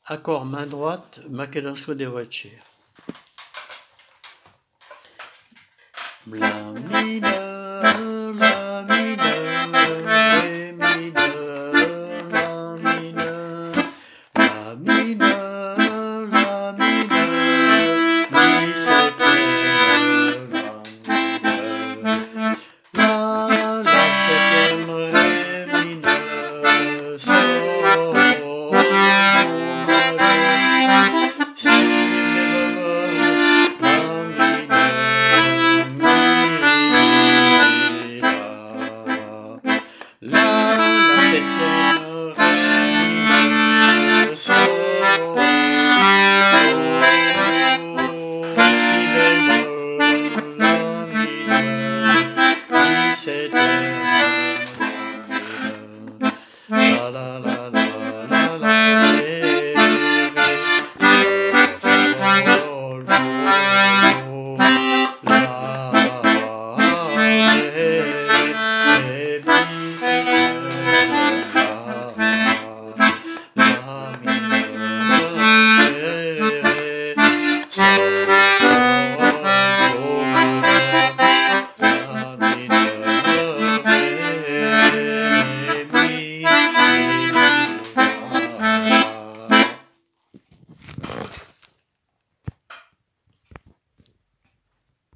Accord main droite, ma che non so devo accere. La mineur, ré mineur, la mineur, la mineur.